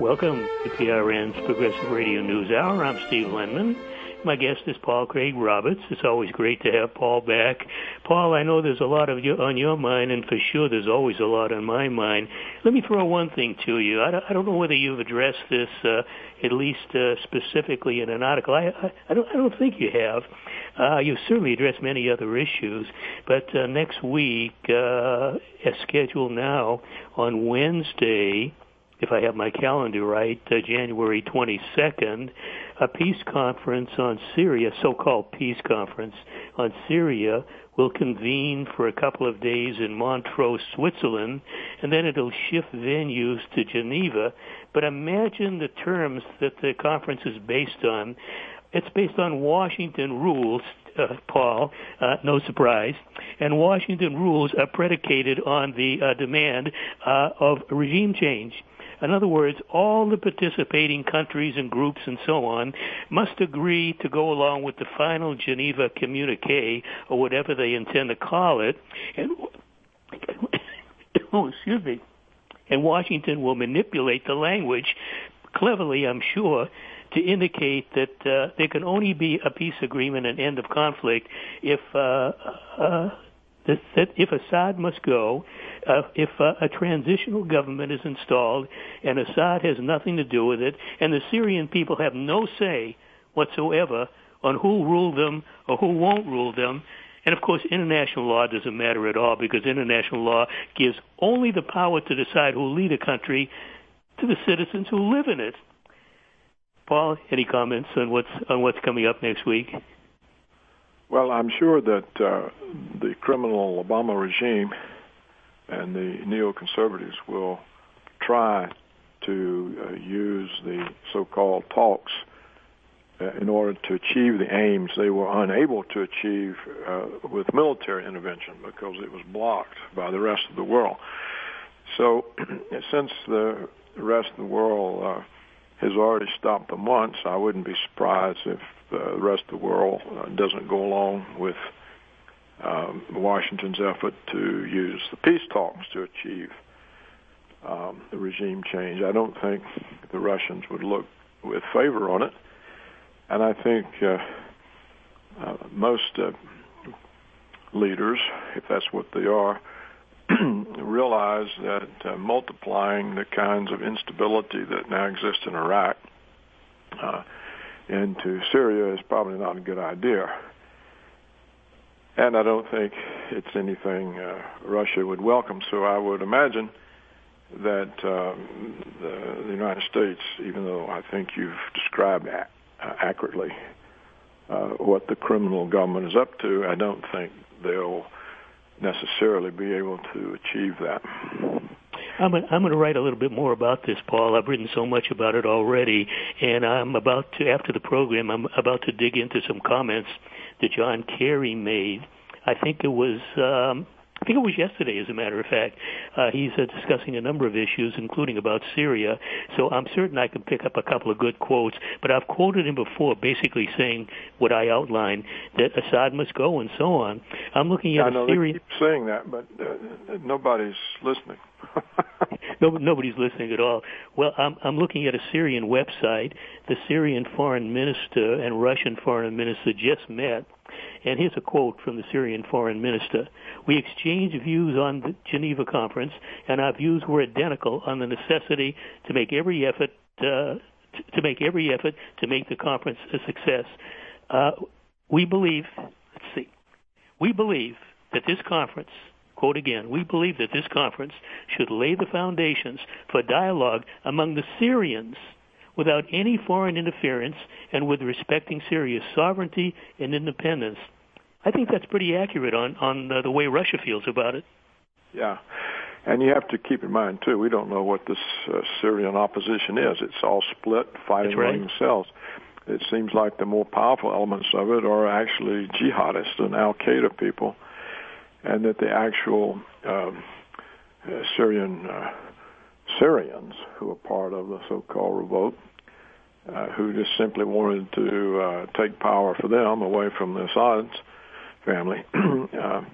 Welcome to PRN's Progressive Radio News Hour. I'm Steve Lenman. My guest is Paul Craig Roberts. It's always great to have Paul back. Paul, I know there's a lot on your mind, and for sure there's always a lot on my mind. Let me throw one thing to you. I don't know whether you've addressed this at least specifically in an article. I don't think you have. You've certainly addressed many other issues, but next week, as scheduled now, on Wednesday, if I have my calendar right, January 22nd, a peace conference on Syria, so-called peace conference on Syria, will convene for a couple of days in Montreux, Switzerland, and then it'll shift venues to Geneva. But imagine the terms that the conference is based on. It's based on Washington rules, Paul, no surprise, and Washington rules are predicated on the demand of regime change. In other words, all the participating countries and groups and so on must agree to go along with the final Geneva communique, or whatever they intend to call it. And, excuse me. And Washington will manipulate the language cleverly, I'm sure, to indicate that there can only be a peace agreement and end of conflict if Assad must go, if a transitional government is installed and Assad has nothing to do with it, and the Syrian people have no say whatsoever on who rule them or who won't rule them. And, of course, international law doesn't matter at all, because international law gives only the power to decide who will lead a country to the citizens who live in it. Paul, any comments on what's coming up next week? Well, I'm sure that the criminal Obama regime and the neoconservatives will try to use the so-called talks in order to achieve the aims they were unable to achieve with military intervention, because it was blocked by the rest of the world. So since the rest of the world has already stopped them once, I wouldn't be surprised if the rest of the world doesn't go along with Washington's effort to use the peace talks to achieve the regime change. I don't think the Russians would look with favor on it, and I think most leaders, if that's what they are, realize that multiplying the kinds of instability that now exists in Iraq into Syria is probably not a good idea. And I don't think it's anything Russia would welcome. So I would imagine that the United States, even though I think you've described accurately what the criminal government is up to, I don't think they'll necessarily be able to achieve that. I'm going to write a little bit more about this, Paul. I've written so much about it already, and I'm about to, after the program, I'm about to dig into some comments that John Kerry made. I think it was yesterday, as a matter of fact. He's discussing a number of issues, including about Syria. So I'm certain I can pick up a couple of good quotes. But I've quoted him before, basically saying what I outlined, that Assad must go and so on. I'm looking at Syria. They keep saying that, but nobody's listening. Nobody's listening at all. Well, I'm looking at a Syrian website. The Syrian foreign minister and Russian foreign minister just met. And here's a quote from the Syrian foreign minister. "We exchanged views on the Geneva conference, and our views were identical on the necessity to make every effort to make the conference a success. We believe that this conference," quote again, "we believe that this conference should lay the foundations for dialogue among the Syrians without any foreign interference and with respecting Syria's sovereignty and independence." I think that's pretty accurate on the way Russia feels about it. Yeah, and you have to keep in mind, too, we don't know what this Syrian opposition is. It's all split, fighting among themselves. It seems like the more powerful elements of it are actually jihadists and al-Qaeda people, and that the actual Syrians who are part of the so-called revolt, who just simply wanted to take power for them away from the Assad's family,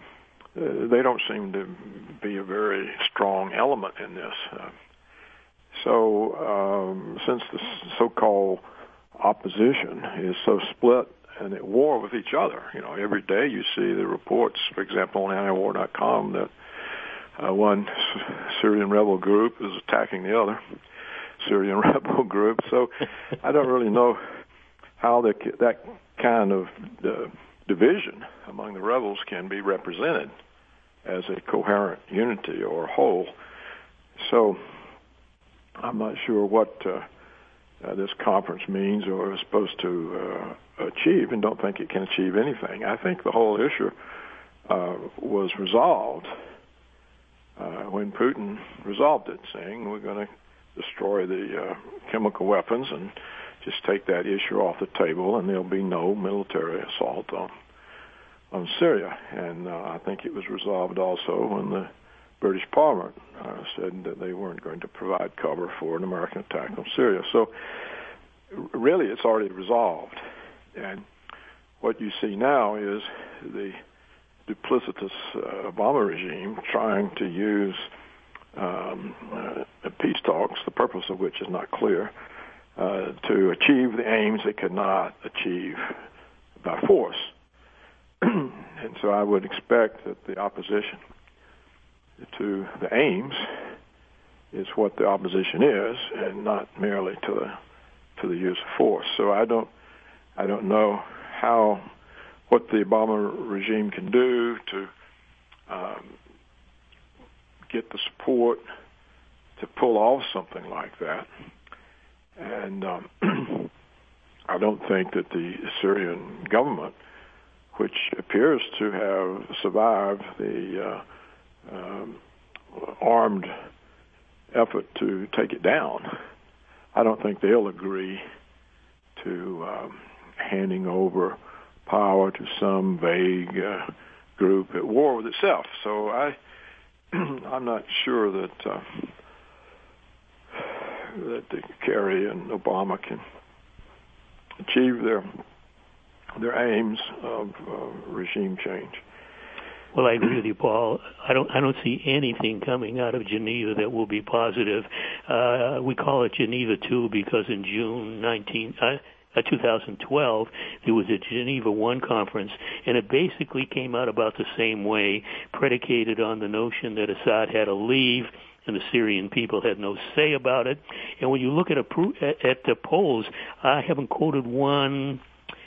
they don't seem to be a very strong element in this. So since the so-called opposition is so split and at war with each other, every day you see the reports, for example, on antiwar.com, that one Syrian rebel group is attacking the other Syrian rebel group. So I don't really know how that kind of division among the rebels can be represented as a coherent unity or whole. So I'm not sure what this conference means or is supposed to achieve, and don't think it can achieve anything. I think the whole issue was resolved when Putin resolved it, saying we're going to destroy the chemical weapons and just take that issue off the table, and there'll be no military assault on Syria. And I think it was resolved also when the British Parliament said that they weren't going to provide cover for an American attack on Syria. So really it's already resolved. And what you see now is the duplicitous Obama regime trying to use peace talks, the purpose of which is not clear, to achieve the aims they could not achieve by force. And so I would expect that the opposition to the aims is what the opposition is, and not merely to the use of force. So I don't know what the Obama regime can do to get the support to pull off something like that. And I don't think that the Syrian government, which appears to have survived the armed effort to take it down, I don't think they'll agree to handing over power to some vague group at war with itself. So I'm not sure that Kerry and Obama can achieve their aims of regime change. Well, I agree with you, Paul. I don't see anything coming out of Geneva that will be positive. We call it Geneva 2 because in June 2012, there was a Geneva 1 conference, and it basically came out about the same way, predicated on the notion that Assad had to leave and the Syrian people had no say about it. And when you look at the polls, I haven't quoted one.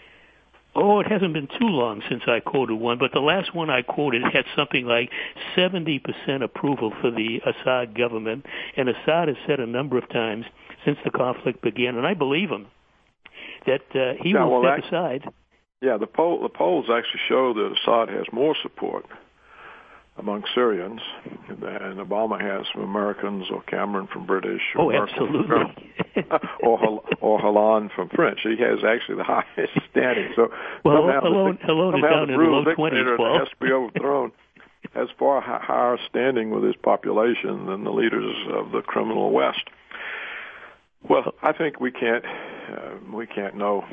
It hasn't been too long since I quoted one, but the last one I quoted had something like 70% approval for the Assad government, and Assad has said a number of times since the conflict began, and I believe him, that he will step aside. Yeah, the polls actually show that Assad has more support among Syrians than Obama has from Americans, or Cameron from British, or absolutely, or Hollande from French. He has actually the highest standing. So Hollande is down in the low 20s, Paul. Has to be overthrown. Has far higher standing with his population than the leaders of the criminal West. Well, I think we can't know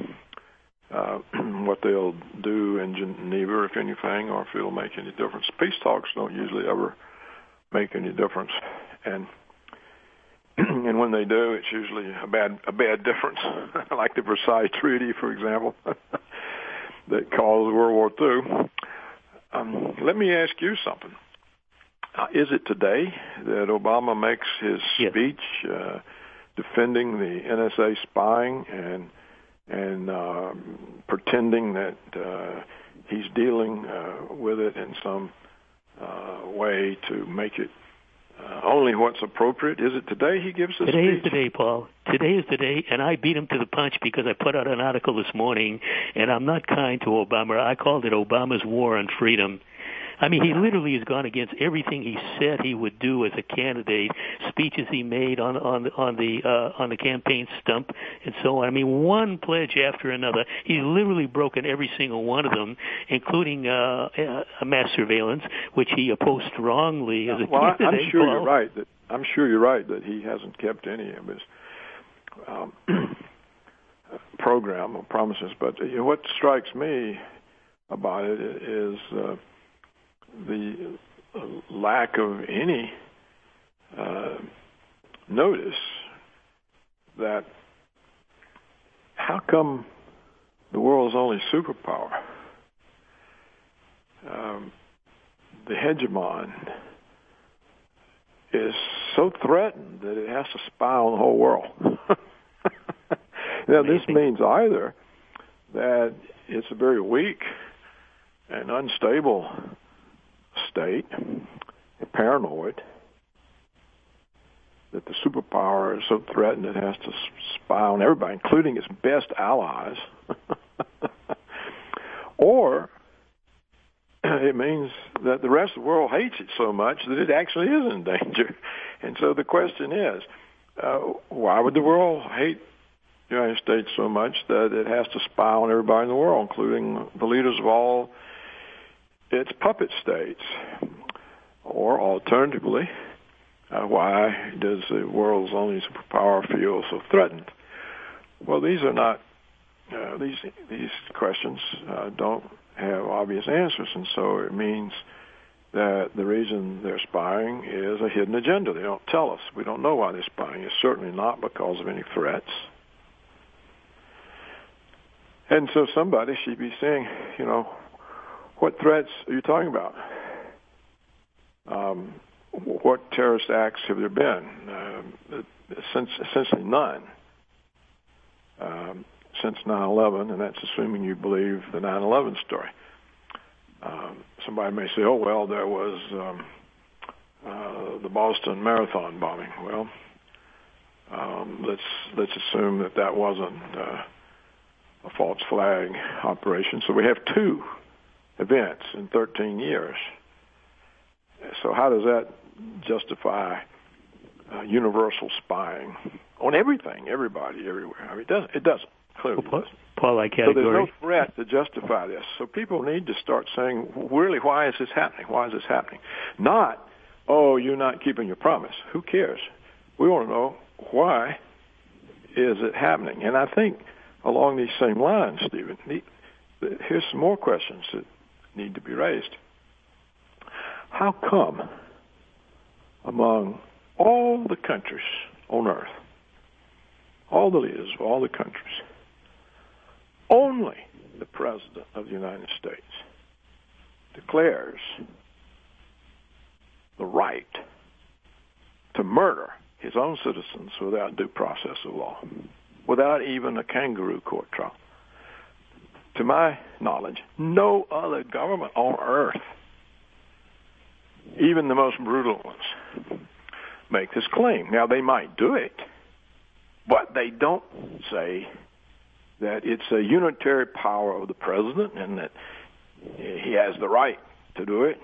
what they'll do in Geneva, if anything, or if it'll make any difference. Peace talks don't usually ever make any difference, and when they do, it's usually a bad difference, like the Versailles Treaty, for example, that caused World War II. Let me ask you something. Is it today that Obama makes his speech defending the NSA spying and pretending that he's dealing with it in some way to make it only what's appropriate? Is it today he gives this speech? Today is the day, Paul. Today is the day, and I beat him to the punch because I put out an article this morning, and I'm not kind to Obama. I called it Obama's War on Freedom. I mean, he literally has gone against everything he said he would do as a candidate, speeches he made on the campaign stump, and so on. I mean, one pledge after another. He's literally broken every single one of them, including mass surveillance, which he opposed strongly as a candidate. I'm sure you're right. I'm sure you're right that he hasn't kept any of his program or promises. But what strikes me about it is the lack of any notice that how come the world's only superpower, the hegemon, is so threatened that it has to spy on the whole world? Now, this means either that it's a very weak and unstable state, paranoid, that the superpower is so threatened it has to spy on everybody, including its best allies, or it means that the rest of the world hates it so much that it actually is in danger. And so the question is, why would the world hate the United States so much that it has to spy on everybody in the world, including the leaders of all its puppet states? Or alternatively, why does the world's only superpower feel so threatened? Well, these are not these questions don't have obvious answers, and so it means that the reason they're spying is a hidden agenda. They don't tell us. We don't know why they're spying. It's certainly not because of any threats. And so somebody should be saying, what threats are you talking about? What terrorist acts have there been? Essentially none since 9/11, and that's assuming you believe the 9/11 story. Somebody may say, oh, well, there was the Boston Marathon bombing. Well, let's assume that wasn't a false flag operation. So we have two events in 13 years. So how does that justify universal spying on everything, everybody, everywhere? I mean, it doesn't. Clearly well, Paul, so there's no threat to justify this. So people need to start saying, really, why is this happening? Why is this happening? Not, oh, you're not keeping your promise. Who cares? We want to know, why is it happening? And I think along these same lines, Stephen, here's some more questions that need to be raised. How come among all the countries on earth, all the leaders of all the countries, only the President of the United States declares the right to murder his own citizens without due process of law, without even a kangaroo court trial? To my knowledge, no other government on earth, even the most brutal ones, make this claim. Now, they might do it, but they don't say that it's a unitary power of the president and that he has the right to do it.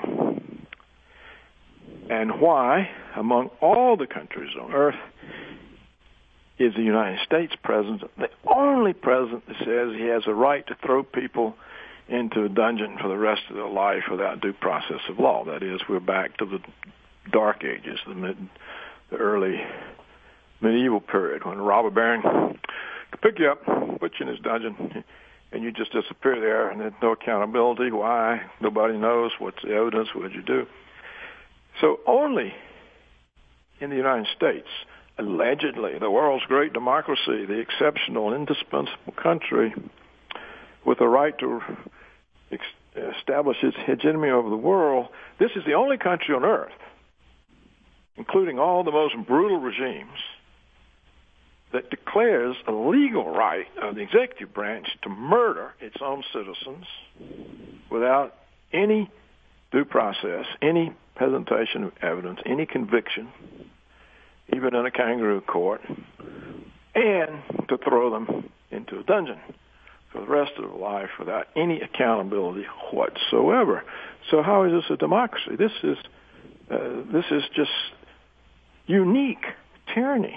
And why, among all the countries on earth, is the United States president the only president that says he has a right to throw people into a dungeon for the rest of their life without due process of law? That is, we're back to the Dark Ages, the early medieval period, when a robber baron could pick you up, put you in his dungeon, and you just disappear there, and there's no accountability. Why? Nobody knows. What's the evidence? What did you do? So only in the United States, allegedly the world's great democracy, the exceptional and indispensable country with the right to establish its hegemony over the world, this is the only country on earth, including all the most brutal regimes, that declares a legal right of the executive branch to murder its own citizens without any due process, any presentation of evidence, any conviction, even in a kangaroo court, and to throw them into a dungeon for the rest of their life without any accountability whatsoever. So how is this a democracy? This is just unique tyranny.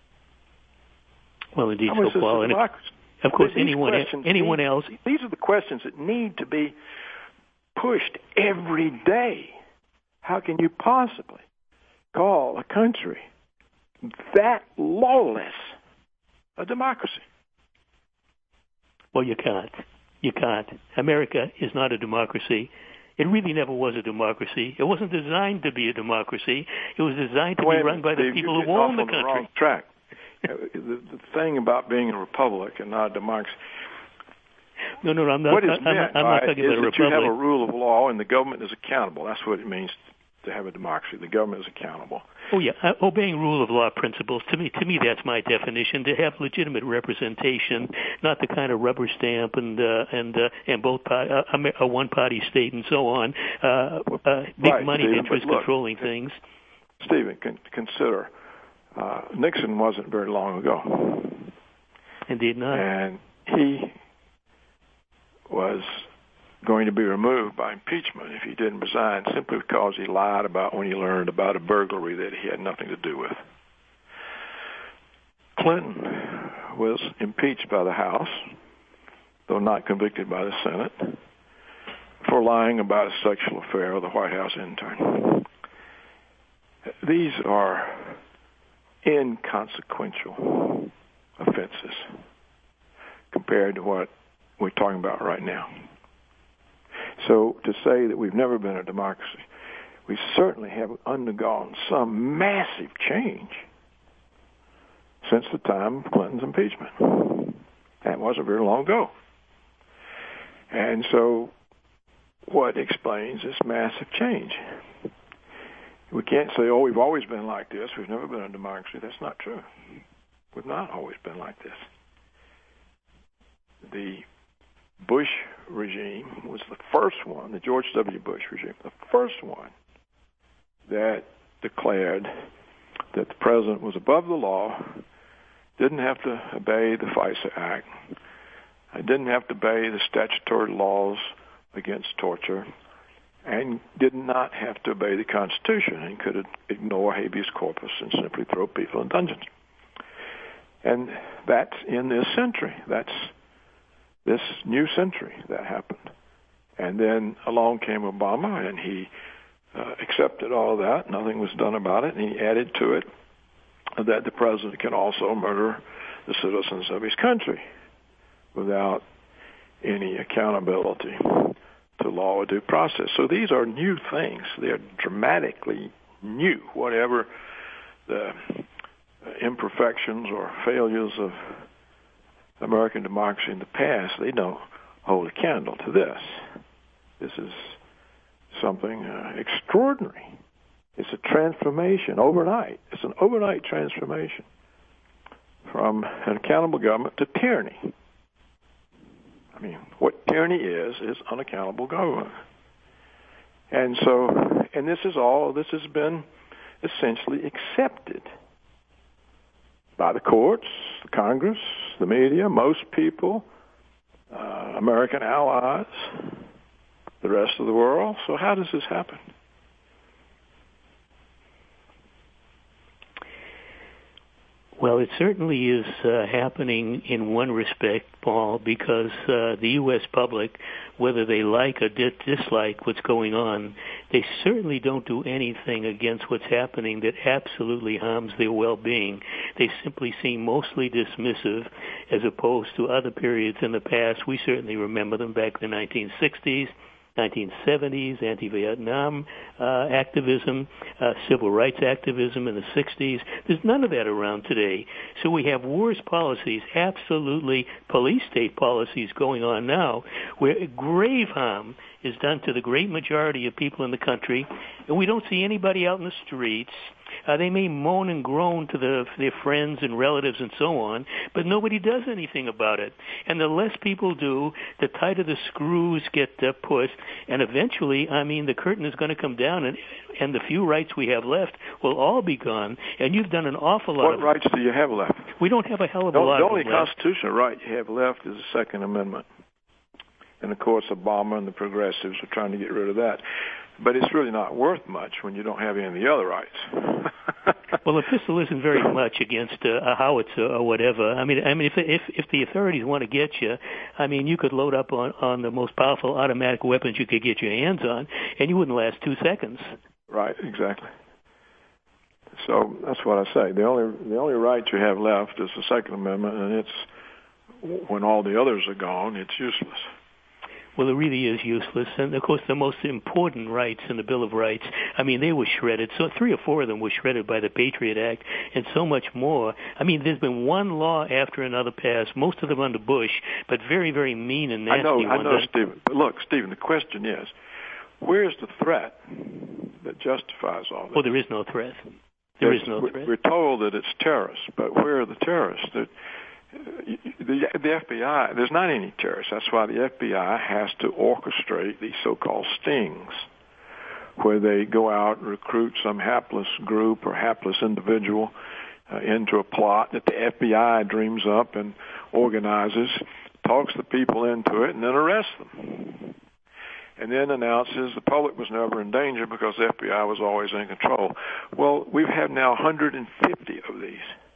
Well, indeed, so Paul, and of course, anyone else. These are the questions that need to be pushed every day. How can you possibly call a country that lawless a democracy? Well, you can't. You can't. America is not a democracy. It really never was a democracy. It wasn't designed to be a democracy. It was designed to be run by the people who own the country. Wrong track. the thing about being a republic and not a democracy. No, I'm not. What is I'm meant not talking about a republic. You have a rule of law and the government is accountable. That's what it means to have a democracy. The government is accountable. Oh yeah, obeying rule of law principles. To me, that's my definition. To have legitimate representation, not the kind of rubber stamp and both a one-party state and so on. Big right, money Stephen, interests controlling things. Stephen, consider Nixon wasn't very long ago. Indeed not. And he was going to be removed by impeachment if he didn't resign simply because he lied about when he learned about a burglary that he had nothing to do with. Clinton was impeached by the House, though not convicted by the Senate, for lying about a sexual affair with a White House intern. These are inconsequential offenses compared to what we're talking about right now. So to say that we've never been a democracy, we certainly have undergone some massive change since the time of Clinton's impeachment. That wasn't very long ago. And so what explains this massive change? We can't say, oh, we've always been like this. We've never been a democracy. That's not true. We've not always been like this. The Bush regime was the first one, the George W. Bush regime, the first one that declared that the president was above the law, didn't have to obey the FISA Act, didn't have to obey the statutory laws against torture, and did not have to obey the Constitution and could ignore habeas corpus and simply throw people in dungeons. And that's in this century. That's this new century that happened. And then along came Obama, and he accepted all of that. Nothing was done about it, and he added to it that the president can also murder the citizens of his country without any accountability to law or due process. So these are new things. They're dramatically new. Whatever the imperfections or failures of American democracy in the past, they don't hold a candle to this. This is something extraordinary. It's a transformation overnight. It's an overnight transformation from an accountable government to tyranny. I mean, what tyranny is unaccountable government. And so, and this has been essentially accepted by the courts, the Congress, the media, most people, American allies, the rest of the world. So how does this happen? Well, it certainly is happening in one respect, Paul, because the U.S. public, whether they like or dislike what's going on, they certainly don't do anything against what's happening that absolutely harms their well-being. They simply seem mostly dismissive as opposed to other periods in the past. We certainly remember them back in the 1960s. 1970s, anti-Vietnam activism, civil rights activism in the 60s. There's none of that around today. So we have worse policies, absolutely police state policies going on now, where grave harm is done to the great majority of people in the country, and we don't see anybody out in the streets. They may moan and groan to their friends and relatives and so on, but nobody does anything about it. And the less people do, the tighter the screws get pushed, and eventually, I mean, the curtain is going to come down, and the few rights we have left will all be gone. And you've done an awful lot. What rights do you have left? We don't have a hell of a lot. The only constitutional right you have left is the Second Amendment. And, of course, Obama and the progressives are trying to get rid of that. But it's really not worth much when you don't have any of the other rights. Well, a pistol isn't very much against a howitzer or whatever. I mean, if the authorities want to get you, I mean, you could load up on the most powerful automatic weapons you could get your hands on, and you wouldn't last 2 seconds. Right, exactly. So that's what I say. The only right you have left is the Second Amendment, and it's when all the others are gone, it's useless. Well, it really is useless. And, of course, the most important rights in the Bill of Rights, I mean, they were shredded. So 3 or 4 of them were shredded by the Patriot Act and so much more. I mean, there's been one law after another passed, most of them under Bush, but very, very mean and nasty ones. I know, Stephen. But look, Stephen, the question is, where's the threat that justifies all this? Well, there is no threat. There is no threat. We're told that it's terrorists, but where are the terrorists? The FBI, there's not any terrorists. That's why the FBI has to orchestrate these so-called stings, where they go out and recruit some hapless group or hapless individual into a plot that the FBI dreams up and organizes, talks the people into it, and then arrests them. And then announces the public was never in danger because the FBI was always in control. Well, we've had now 150 of these.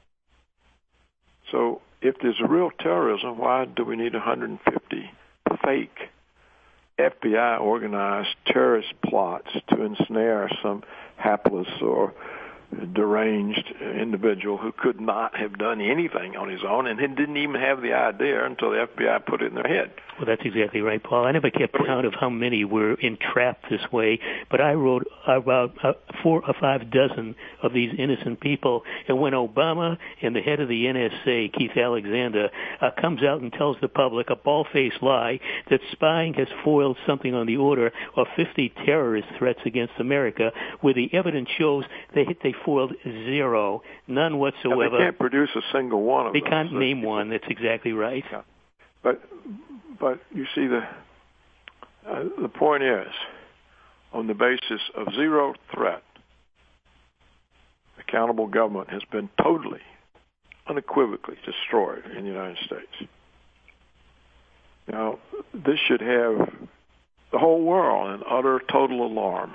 So if there's real terrorism, why do we need 150 fake FBI-organized terrorist plots to ensnare some hapless or deranged individual who could not have done anything on his own and didn't even have the idea until the FBI put it in their head? Well, that's exactly right, Paul. I never kept count of how many were entrapped this way, but I wrote about 4 or 5 dozen of these innocent people. And when Obama and the head of the NSA, Keith Alexander, comes out and tells the public a bald-faced lie that spying has foiled something on the order of 50 terrorist threats against America, where the evidence shows they foiled 0, none whatsoever. And they can't produce a single one of them. They can't name one. That's exactly right. Yeah. But you see, the point is, on the basis of 0 threat, accountable government has been totally, unequivocally destroyed in the United States. Now, this should have the whole world in utter, total alarm.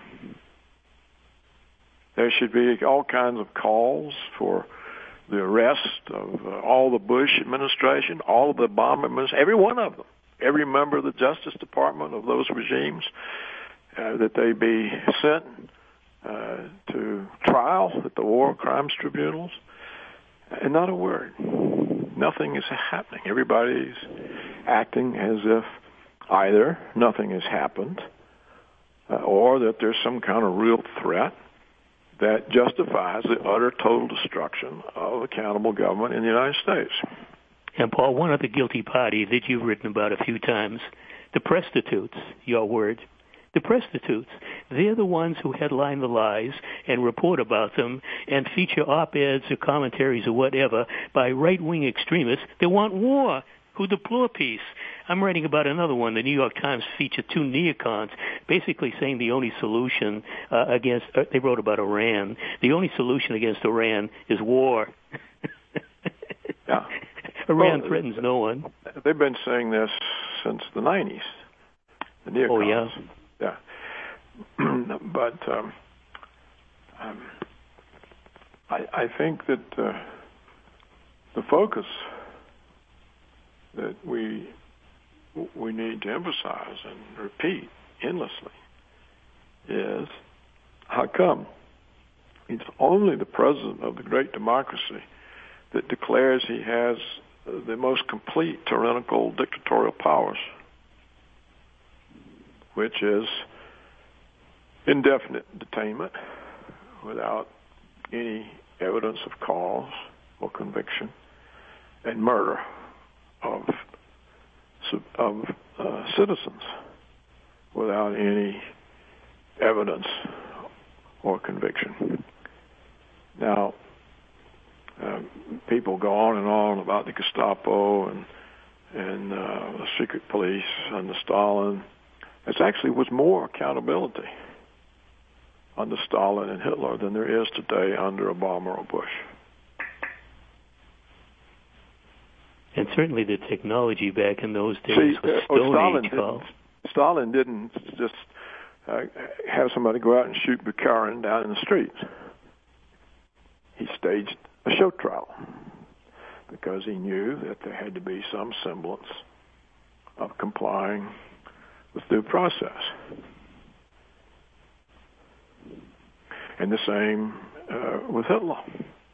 There should be all kinds of calls for the arrest of all the Bush administration, all of the Obama administration, every one of them, every member of the Justice Department of those regimes, that they be sent to trial at the war crimes tribunals. And not a word. Nothing is happening. Everybody's acting as if either nothing has happened or that there's some kind of real threat that justifies the utter total destruction of accountable government in the United States. And, Paul, one other guilty party that you've written about a few times, the prostitutes, your word. The prostitutes, they're the ones who headline the lies and report about them and feature op-eds or commentaries or whatever by right-wing extremists that want war, who deplore peace. I'm writing about another one. The New York Times featured 2 neocons basically saying the only solution they wrote about Iran, the only solution against Iran is war. Yeah. Iran threatens no one. They've been saying this since the 90s, the neocons. Oh, yeah. Yeah. But I think that the focus that we need to emphasize and repeat endlessly is how come it's only the president of the great democracy that declares he has the most complete tyrannical dictatorial powers, which is indefinite detainment without any evidence of cause or conviction, and murder of citizens without any evidence or conviction. Now, people go on about the Gestapo and the secret police under Stalin. It actually was more accountability under Stalin and Hitler than there is today under Obama or Bush. And certainly the technology back in those days was Stone Age, Paul. Stalin didn't just have somebody go out and shoot Bukharin down in the streets. He staged a show trial because he knew that there had to be some semblance of complying with due process. And the same with Hitler.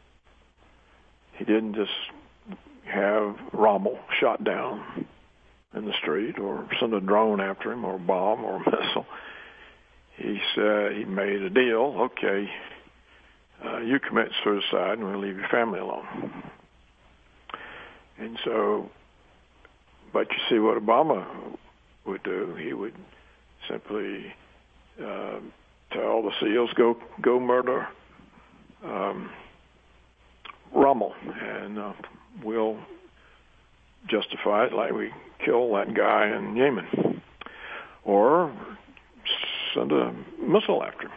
He didn't just have Rommel shot down in the street or send a drone after him or a bomb or a missile. He said he made a deal. Okay, you commit suicide and we'll leave your family alone. And so, but you see what Obama would do. He would simply tell the SEALs, go murder Rommel, and we'll justify it like we kill that guy in Yemen, or send a missile after him.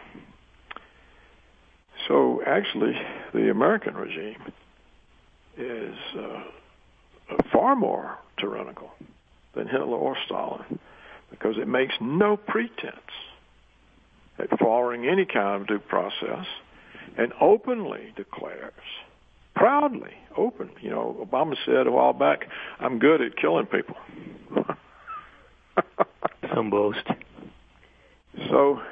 So actually, the American regime is far more tyrannical than Hitler or Stalin, because it makes no pretense at following any kind of due process and openly declares, proudly, open. You know, Obama said a while back, I'm good at killing people. Some boast. So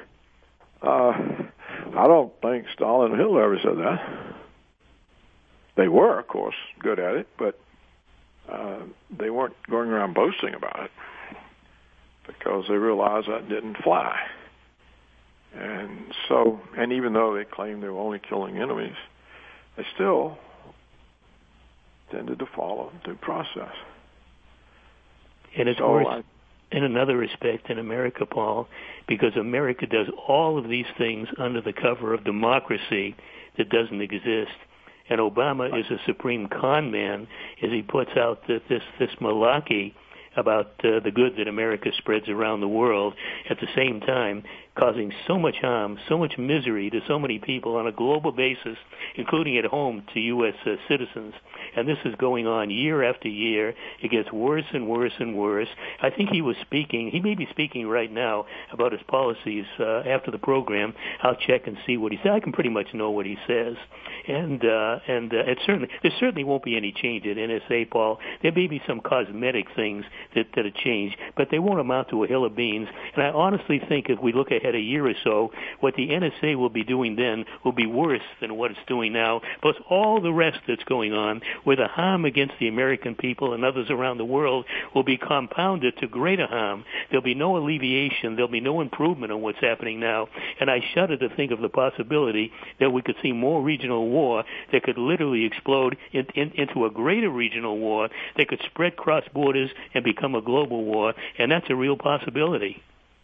I don't think Stalin and Hitler ever said that. They were, of course, good at it, but they weren't going around boasting about it because they realized that didn't fly. And so, and even though they claimed they were only killing enemies, they still tended to follow due process. And it's worse in another respect in America, Paul, because America does all of these things under the cover of democracy that doesn't exist. And Obama is a supreme con man as he puts out this malarkey about the good that America spreads around the world, at the same time causing so much harm, so much misery to so many people on a global basis, including at home to U.S. Citizens. And this is going on year after year. It gets worse and worse and worse. I think he may be speaking right now about his policies after the program. I'll check and see what he says. I can pretty much know what he says. And there certainly won't be any change at NSA, Paul. There may be some cosmetic things that are changed, but they won't amount to a hill of beans. And I honestly think if we look ahead a year or so, what the NSA will be doing then will be worse than what it's doing now, plus all the rest that's going on, where the harm against the American people and others around the world will be compounded to greater harm. There'll be no alleviation. There'll be no improvement on what's happening now. And I shudder to think of the possibility that we could see more regional war that could literally explode into a greater regional war that could spread cross borders and become a global war. And that's a real possibility.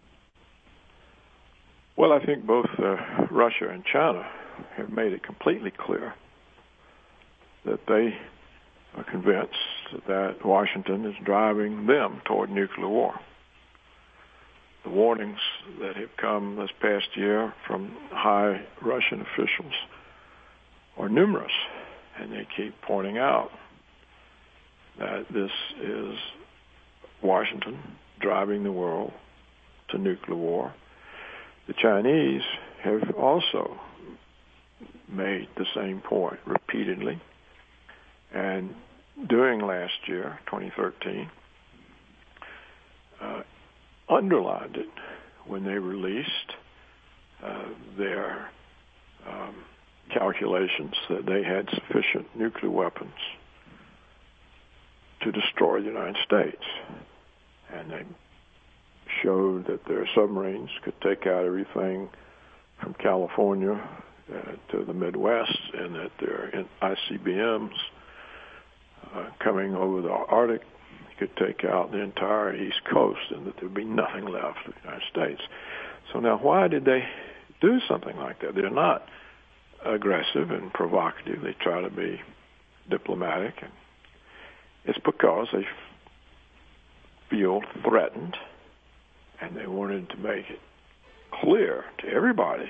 Well, I think both Russia and China have made it completely clear that they are convinced that Washington is driving them toward nuclear war. The warnings that have come this past year from high Russian officials are numerous, and they keep pointing out that this is Washington driving the world to nuclear war. The Chinese have also made the same point repeatedly, and during last year, 2013, underlined it when they released their calculations that they had sufficient nuclear weapons to destroy the United States. And they showed that their submarines could take out everything from California to the Midwest, and that their ICBMs coming over the Arctic could take out the entire East Coast, and that there would be nothing left of the United States. So now, why did they do something like that? They're not aggressive and provocative. They try to be diplomatic, and it's because they feel threatened, and they wanted to make it clear to everybody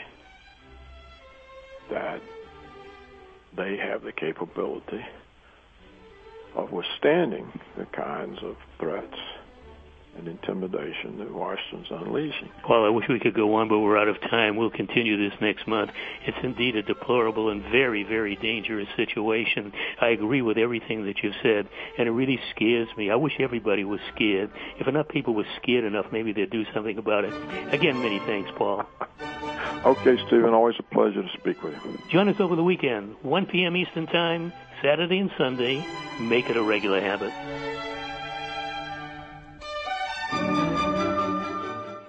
that they have the capability of withstanding the kinds of threats and intimidation that Washington's unleashing. Paul, I wish we could go on, but we're out of time. We'll continue this next month. It's indeed a deplorable and very, very dangerous situation. I agree with everything that you've said, and it really scares me. I wish everybody was scared. If enough people were scared enough, maybe they'd do something about it. Again, many thanks, Paul. Okay, Stephen, always a pleasure to speak with you. Join us over the weekend, 1 p.m. Eastern Time, Saturday and Sunday. Make it a regular habit.